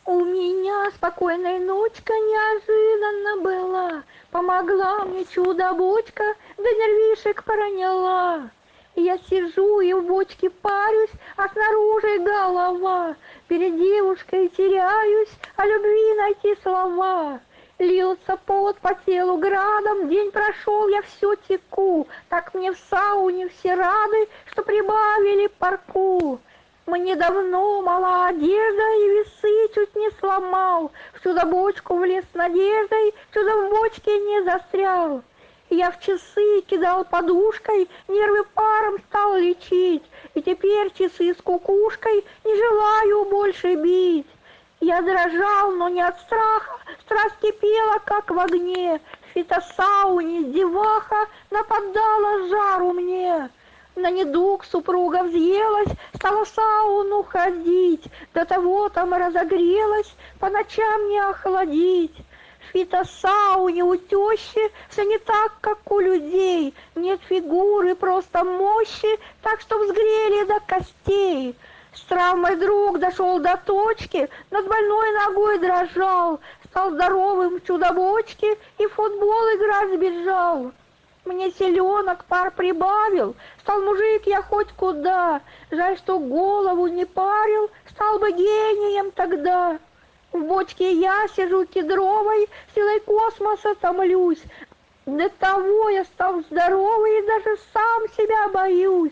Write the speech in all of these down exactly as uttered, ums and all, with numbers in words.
У меня спокойная ночка неожиданно была. Помогла мне чудо-бочка, да нервишек проняла. Я сижу и в бочке парюсь, а снаружи голова. Перед девушкой теряюсь, о любви найти слова. Лился пот по телу градом, день прошел, я все теку. Так мне в сауне все рады, что прибавили парку. Мне давно мала одежда, и весы чуть не сломал. В чудо-бочку влез с надеждой, чудо в бочке не застрял. Я в часы кидал подушкой, нервы паром стал лечить. И теперь часы с кукушкой не желаю больше бить. Я дрожал, но не от страха, страсть кипела, как в огне. В фитосауне деваха нападала жару мне. На недуг супруга взъелась, стала в сауну ходить. До того там разогрелась, по ночам не охладить. В фитосауне у тещи все не так, как у людей. Нет фигуры, просто мощи, так что взгрели до костей. С травмой друг дошел до точки, над больной ногой дрожал. Стал здоровым в чудо-бочке и в футбол играть сбежал. Мне селенок пар прибавил, стал мужик я хоть куда. Жаль, что голову не парил, стал бы гением тогда. В бочке я сижу кедровой, силой космоса томлюсь. До того я стал здоровый и даже сам себя боюсь.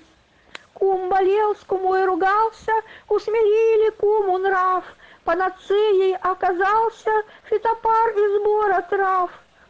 Кум болел, с кумой ругался, усмирили куму нрав. Панацеей оказался фитопар из сбора трав.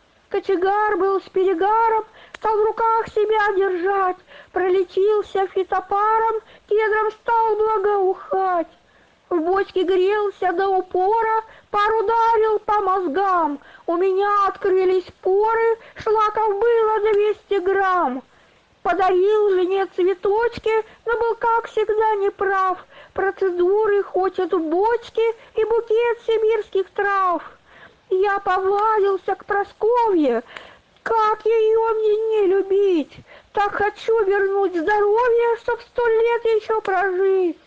Кочегар был с перегаром, стал в руках себя держать. Пролечился фитопаром, кедром стал благоухать. В бочке грелся до упора, пар ударил по мозгам. У меня открылись поры, шлаков было двести грамм. Подарил жене цветочки, но был, как всегда, неправ. Процедуры хотят в бочке и букет сибирских трав. Я повадился к Прасковье, как ее мне не любить? Так хочу вернуть здоровье, чтоб сто лет еще прожить.